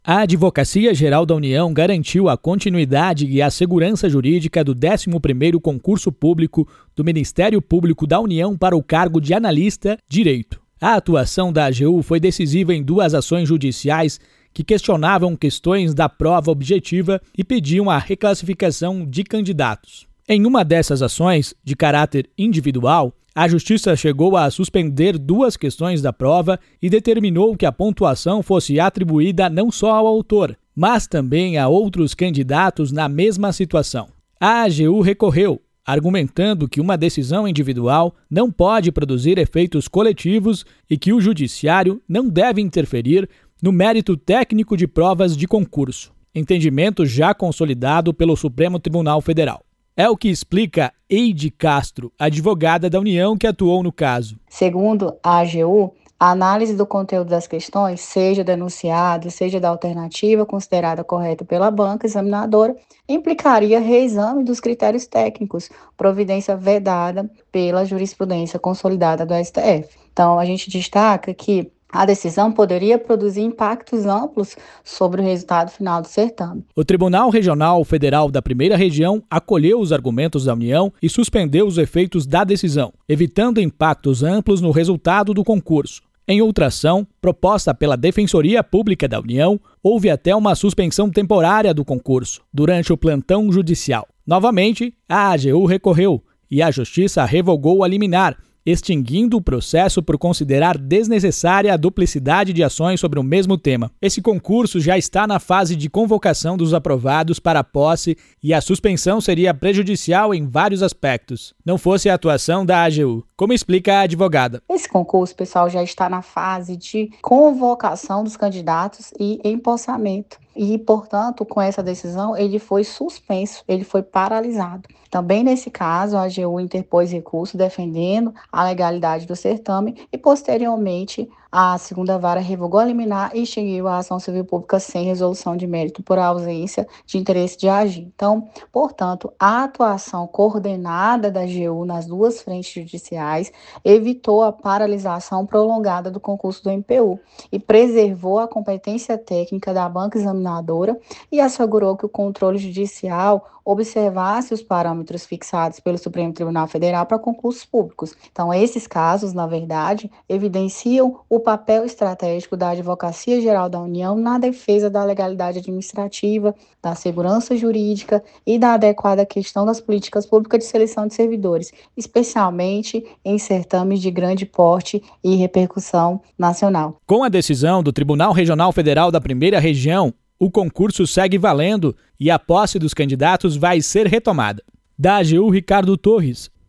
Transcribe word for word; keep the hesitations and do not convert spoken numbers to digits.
A Advocacia Geral da União garantiu a continuidade e a segurança jurídica do décimo primeiro concurso público do Ministério Público da União para o cargo de analista direito. A atuação da A G U foi decisiva em duas ações judiciais que questionavam questões da prova objetiva e pediam a reclassificação de candidatos. Em uma dessas ações, de caráter individual, a Justiça chegou a suspender duas questões da prova e determinou que a pontuação fosse atribuída não só ao autor, mas também a outros candidatos na mesma situação. A A G U recorreu, argumentando que uma decisão individual não pode produzir efeitos coletivos e que o Judiciário não deve interferir no mérito técnico de provas de concurso, entendimento já consolidado pelo Supremo Tribunal Federal. É o que explica Eide Castro, advogada da União que atuou no caso. Segundo a A G U, a análise do conteúdo das questões, seja da enunciado, seja da alternativa considerada correta pela banca examinadora, implicaria reexame dos critérios técnicos, providência vedada pela jurisprudência consolidada do S T F. Então, a gente destaca que a decisão poderia produzir impactos amplos sobre o resultado final do certame. O Tribunal Regional Federal da Primeira Região acolheu os argumentos da União e suspendeu os efeitos da decisão, evitando impactos amplos no resultado do concurso. Em outra ação, proposta pela Defensoria Pública da União, houve até uma suspensão temporária do concurso, durante o plantão judicial. Novamente, a A G U recorreu e a Justiça revogou a liminar, extinguindo o processo por considerar desnecessária a duplicidade de ações sobre o mesmo tema. Esse concurso já está na fase de convocação dos aprovados para a posse e a suspensão seria prejudicial em vários aspectos, não fosse a atuação da A G U, como explica a advogada. Esse concurso, pessoal, já está na fase de convocação dos candidatos e empossamento. E, portanto, com essa decisão, ele foi suspenso, ele foi paralisado. Também nesse caso, a A G U interpôs recurso defendendo a legalidade do certame e, posteriormente, a segunda vara revogou a liminar e extinguiu a ação civil pública sem resolução de mérito por ausência de interesse de agir. Então, portanto, a atuação coordenada da A G U nas duas frentes judiciais evitou a paralisação prolongada do concurso do M P U e preservou a competência técnica da banca examinadora e assegurou que o controle judicial observasse os parâmetros fixados pelo Supremo Tribunal Federal para concursos públicos. Então, esses casos, na verdade, evidenciam o papel estratégico da Advocacia Geral da União na defesa da legalidade administrativa, da segurança jurídica e da adequada questão das políticas públicas de seleção de servidores, especialmente em certames de grande porte e repercussão nacional. Com a decisão do Tribunal Regional Federal da Primeira Região, o concurso segue valendo e a posse dos candidatos vai ser retomada. Da A G U, Ricardo Torres.